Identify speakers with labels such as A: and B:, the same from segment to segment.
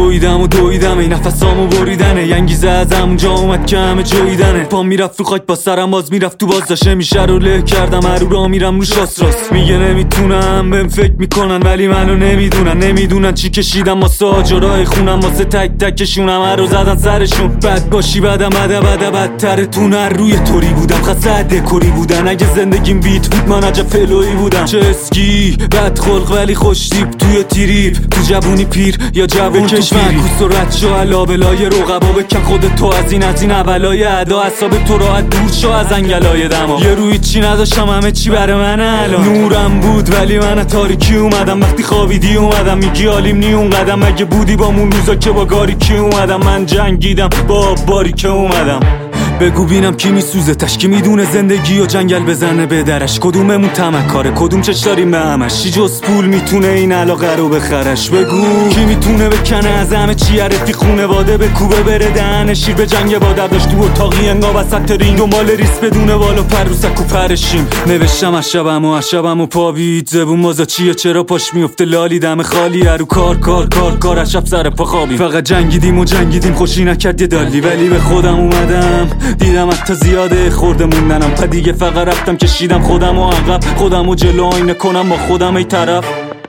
A: دویدم این نفسامو بریدنه. ینگیزه از همونجا اومد که همه جویدنه. پام میرفت رو خاک با سرم باز میرفت تو باز داشته میشه رو له کردم هرو را میرم رو شاست راست. میگه نمیتونم بهم فکر میکنن ولی منو نمیدونن چی کشیدم واسه آجرای خونم واسه تک تکشونم هر رو زدن سرشون. بد باشی بدم بدتره تون هر روی طوری بودم خسته دکوری بودن. اگه زندگیم بیت بود من عجب فلوی بودم. چه اسکی بد خلق ولی خوش تیپ توی تیریپ تو جوونی پیر یا جوون تو معکوس و رد شو علابلای رقبا بکن خودت تو از این اولای ادا. حساب تو راحت دور شو از انگلای دما. یه روی چی نداشتم همه چی برای من الان نورم بود ولی من تاریکی اومدم. وقتی خوابیدی اومدم میگی عالیم نی اون قدم. اگه بودی با مون روزا که با گاریکی اومدم. من جنگیدم با باری که اومدم. بگو بینم کی میسوزه تش کی میدونه زندگی و جنگل بزنه به درش. کدوممون تمکاره کدوم چش داریم به همش. چی جز پول میتونه این علاقه رو بخرش. بگو کی میتونه بکنه از همه چی رفیق خونواده بکوبه بره دهن شیر به جنگ با درداشت تو اتاقی انگا وسط رینگ دنبال ریس بدونه بالا پر رو سک و پرشیم. نوشتم از شبم و پابید زبون مازا چیه چرا پاش میفته لالی دم خالی رو کار از شب سر پا خوابی. فقط جنگیدیم خوشی نکرد یه دالی ولی به خودم اومدم دیدم حتی زیاده خورده موندنم. تا دیگه فقط رفتم کشیدم خودم و عقب خودم و جلو آینه کنم با خودم ای طرف.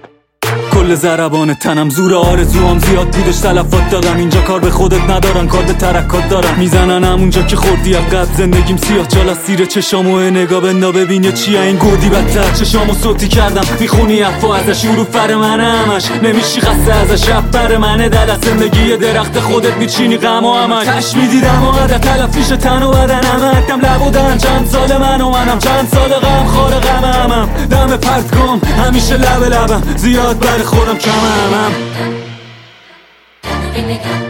A: کل ضربان تنم زور آرزوام زیاد بودش تلفات دادم. اینجا کار به خودت ندارن کار به ترکات دارن. میزنن همونجا که خوردی عقب. زندگیم سیاه چال از سیر چشامو نگاه بندا ببین یا چیه این گودی بدتر. چشامو صوتی کردم میخونی افا ازش رو فر من همش نمیشی خسته ازش شب بر منه. دل از زندگی درخت خودت میچینی غم و همش کش میدیدم و عدد تلفیش تن و بدنم. حدم لبودن چند سال منم چند سال غم خار غمم. دم پرت کن همیشه لبم زیاد بر خودم کمم.